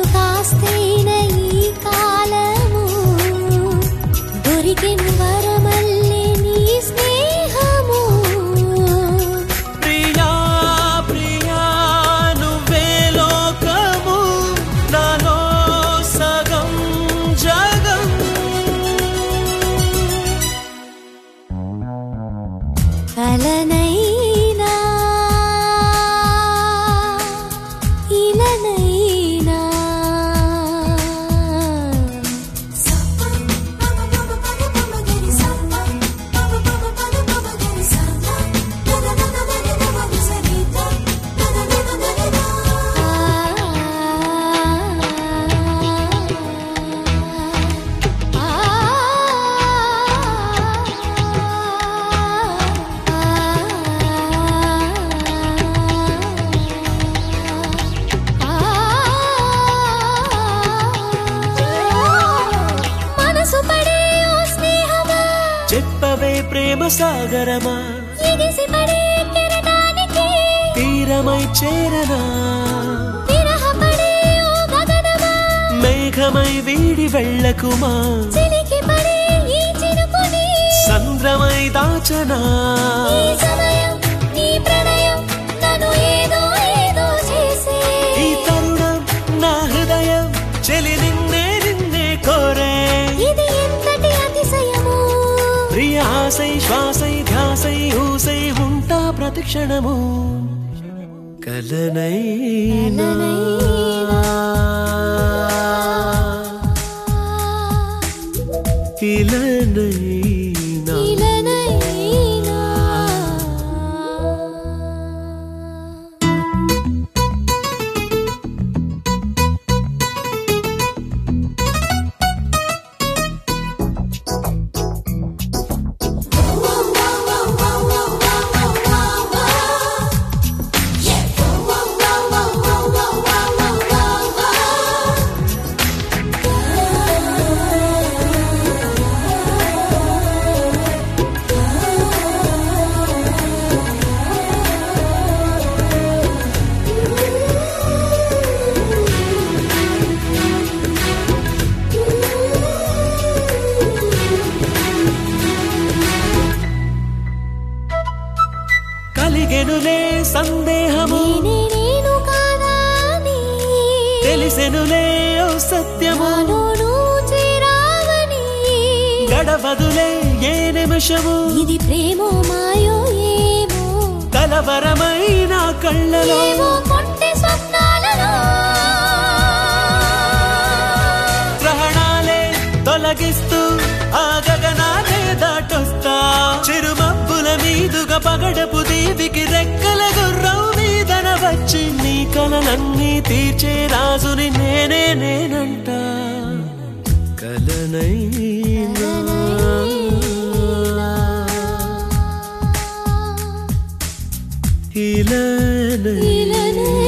కాస్తైన ఈ కాలము దొరికెను వరమల్లే నీ స్నేహము. ప్రియా ప్రియా నువ్వే లోకము నాలో సగం జగం. కలనైనా ఇలనైనా మనసు పడే ఓ స్నేహమా చెప్పవే ప్రేమ సాగరమా ఎగిసి పడే కెరటానికి తీరమై చేరనా విరహపడే ఓ గగనమా మేఘమై వీడి వెళ్ళకుమా చిలికి పడే ఈ చినుకుని సంద్రమై దాచనా ఈ సమయం నీ ప్రణయం నన్ను ఏదో ఏదో చేసే ఈ తరుణం నా హృదయం చెలి నిన్నే నిన్నే కోరే ఇది ఎంతటి అతిశయము ప్రియ ఆశై శ్వాసై ధ్యాసై ఊసై ఉంటా ప్రతిక్షణము. కలనైనా ఇలనైనా ఇలనైనా కలిగెనులే సందేహము నేను కాదా నీ తెలిసెనులే ఓ సత్యము నాలోను చేరావని గడవదులే ఏ నిమిషము ఇది ప్రేమో మాయో ఏమో కలవరమైన కళ్ళలో ఏవో కొంటె స్వప్నాలలో గ్రహణాలే తొలగిస్తూ ఆ గగనాలే దాటొస్తా చిరుమబ్బుల మీదుగా పగడపు దీవికి రెక్కల గుర్రం మీదన వచ్చి నీ కలలన్నీ తీర్చే రాజుని నేనే నేనంట. కలనైనా ఇలనైనా